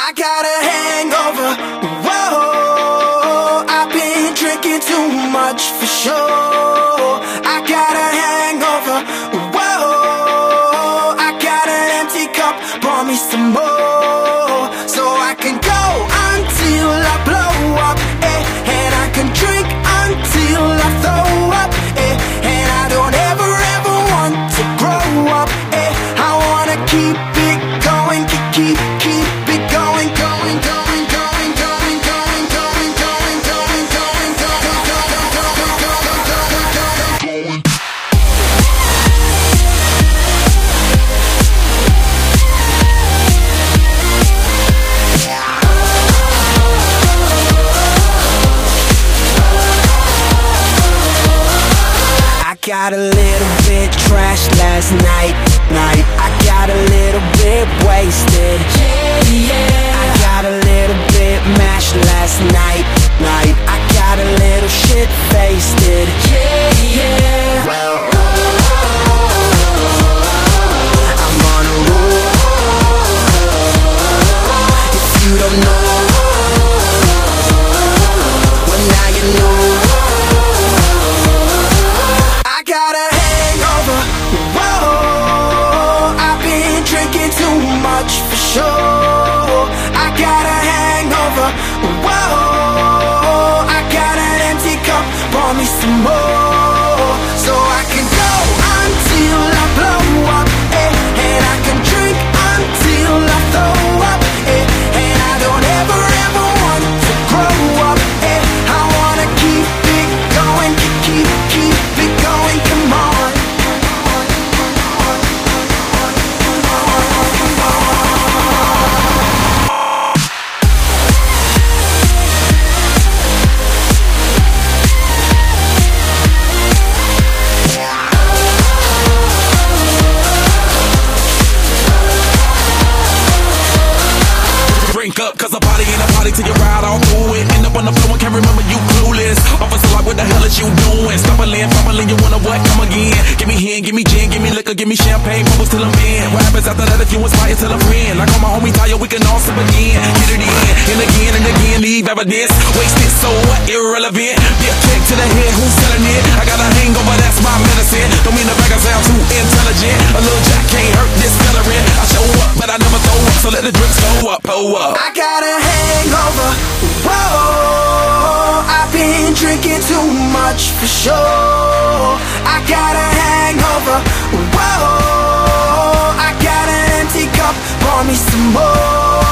I got a hangover, whoa, I've been drinking too much for sure. I got a hangover, whoa, I got an empty cup, pour me some more, so I can go until I blow up, and I can drink until I throw up, and I don't ever want to grow up, I wanna keep it going, keep it going, going, going, going, going, going, going, going, going, going, going. I got a little bit trashed last night. I got a little bit wasted. I got a little bit mashed last night. I got a little shit faced. Well, I'm on a roll. If you don't know, well now you know. I got a hangover, whoa, I've been drinking too much for sure. I got a hangover, whoa, I got an empty cup, pour me some more, so I can go until I blow up, and I can drink until I throw up, and I don't ever want to grow up, I wanna keep it going, keep it going, come on. Drink up, cause a party ain't a party till you ride all through it. End up on the floor and can't remember you clueless. Officer like, what the hell is you doing? Stumbling, fumbling, you wanna what? Come again. Give me hand, give me gin, give me liquor, give me champagne, bubbles till I'm in. What happens after that if you inspire till a friend? Like all my homies tired, we can all sip again. Get it in, and again, leave evidence. Wasted, so what? Irrelevant. Get kicked to the head, who's selling it? I got a hangover, that's my medicine. Don't mean the bag I sound too intelligent. A little jack can't hurt this celery. I show up, but I never throw up, so let the drinks go up, pull up. I got a hangover, whoa, I've been drinking too much for sure. I got a hangover, whoa, I got an empty cup, pour me some more.